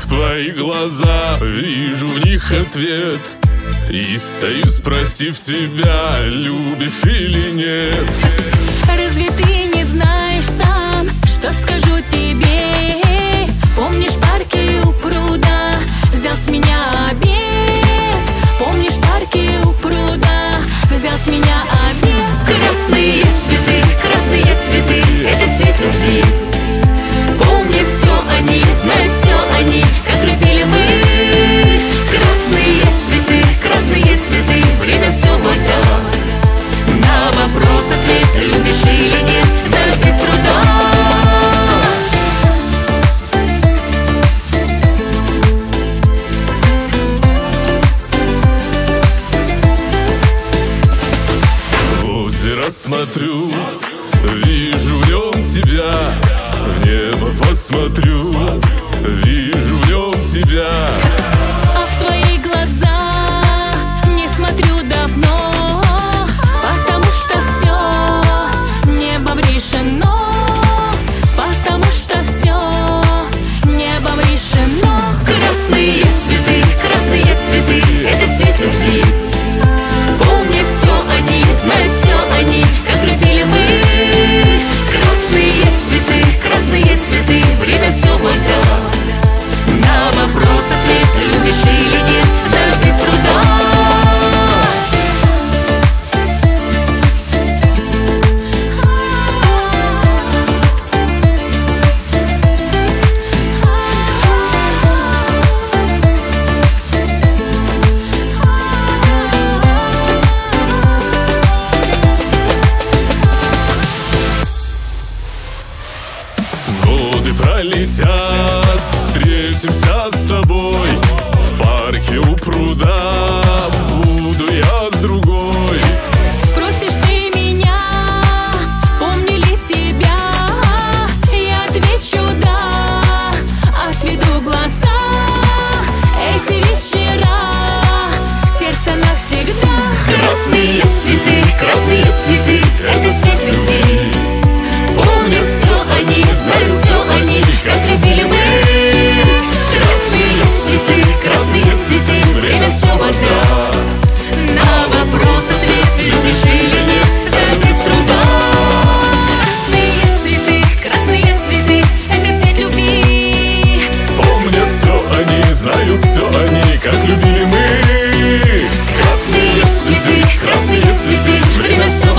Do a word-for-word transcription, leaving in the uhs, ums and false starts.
в твои глаза, вижу в них ответ и стою, спросив тебя, любишь или нет. Разве ты не знаешь сам, что скажу тебе? Помнишь парки у пруда, взял с меня обед? Помнишь парки у пруда, взял с меня обед? Красные цветы, красные цветы, это цвет любви. Помнят все они, знают все они, как любили мы. Красные цветы, красные цветы, время все вода. На вопрос ответ, любишь или нет, знают без труда. Смотрю, вижу в нем тебя, в небо посмотрю, вижу в нем тебя. А в твои глаза не смотрю давно, потому что все небом решено, потому что все небом решено. Красные цветы, красные цветы, это цвет любви. Помнят все они, знают все они, как любили мы. Красные цветы, красные цветы, время все вода. На вопрос ответ, любишь или нет, знают без труда. Пролетят, встретимся с тобой в парке у пруда, буду я с другой. Спросишь ты меня, помню ли тебя? Я отвечу да, отведу глаза. Эти вечера в сердце навсегда. Красные цветы, красные цветы, это цвет любви. Помнят все они, знают все они, как любили мы. Красные цветы, красные цветы, время все вода. На вопрос ответ, любишь или нет, знают без труда. Красные цветы, красные цветы, это цвет любви. Помнят все они, знают все они, как любили мы. Красные цветы, красные цветы, время все